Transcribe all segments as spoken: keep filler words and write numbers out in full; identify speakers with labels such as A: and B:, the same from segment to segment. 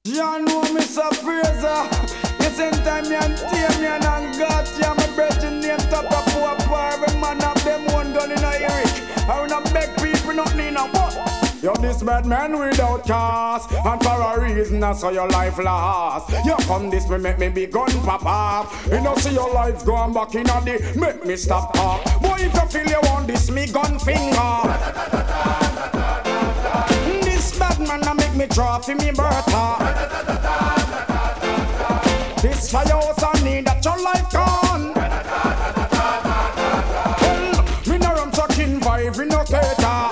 A: You know me so Fraser. You send time me and tear me and got you. My brethren name top up for a par. Every man have them one gun in a Eric. I will not beg people nothing in a butt. You're this bad man without cause, and for a reason that's how your life lasts. You come this way make me be gun pop off. You know see your life going back in a day, make me stop talk. Boy if you feel you want this me gun finger. This bad man a make me draw for me Bertha. This firehouse I need that your life gone. Well, me no rum chucking vibe, we no cater.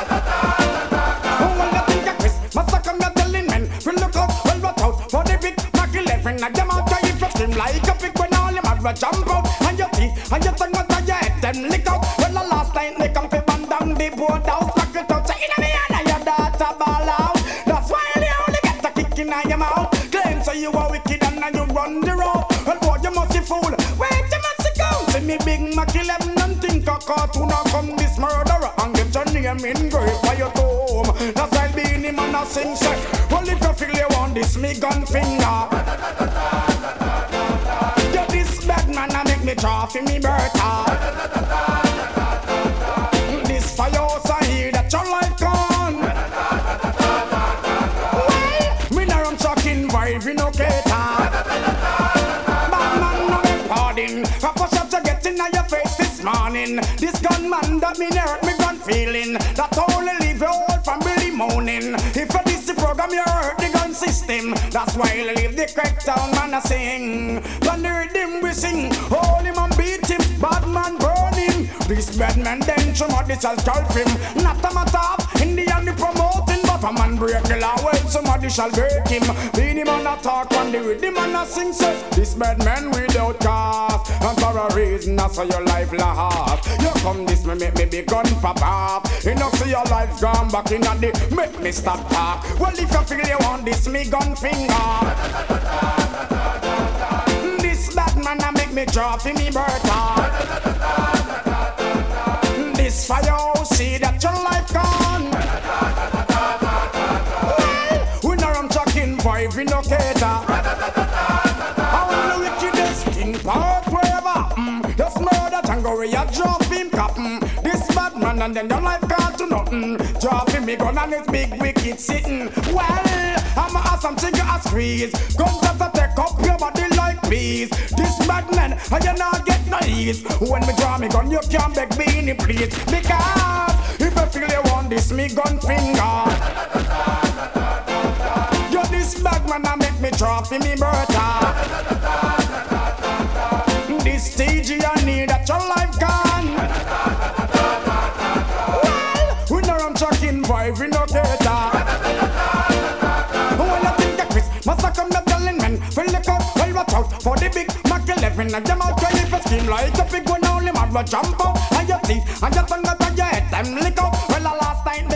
A: And them out there if you scream like a pig when all them have a jump out. And your teeth and your tongue out of your head them lick out. Well the last time they come to band down the board house. Lock it out, say in me and your daughter ball out. That's why you only get a kick in your mouth. Claim so you are wicked and now you run the road. Well boy you must be fool, wait you must go. See me big Mac eleven and think a cartoon or come this murderer. And get your name engraved by your tomb. That's why being him and a sing say. Well if you feel you want this me gun finger. Me draw for me Bertha. This firehouse I hear that your life gone. Well, me no rum chucking vibe, we no cater. Bad man no make pardon. I push up to get in your face this morning. This gunman that me hurt me gun feeling. That only leave your whole family moaning. If you this the program you hurt the gun system. That's why you leave the crack town man a sing. When the rhythm we sing. Hold him and beat him, bad man burn him. This bad man then somebody shall scalp him. Not a matter of in the end the promoting. But a man break the law, well somebody shall break him. Beat him and a talk when the rhythm and a sing says. This bad man without cause. And for a reason that's how your life lasts. You come this me make me be gun pop off. You know see your life gone back in a day. Make me stop talk. Well if you feel you want this me gun finger. Bad man a make me draw for me Bertha. This firehouse see that your life gone. Well, we no rum chucking vibe, we no cater. I want the wickedest king park wherever. Mm, just murder Django where you draw for him cap. Mm, this bad man and then your life gone to nothing. Draw for me gun and his big wicked sitting. Well, I'm a awesome thing a squeeze. Guns that a take up your body like bees. This bad man, and you not get no ease. When me draw me gun, you can't beg me in the place. Because if you feel you want this, me gun finger. You this bad man, I make me draw for me Bertha. This stage you need that your life gone. Well, we no rum chucking vibe, we no cater. Must I come the telling men, fill the cup, well watch out for the big Mac eleven. And them out if you scheme like a pig when only man will jump out. And your teeth and your tongue out of your head, time lick out. Well the last time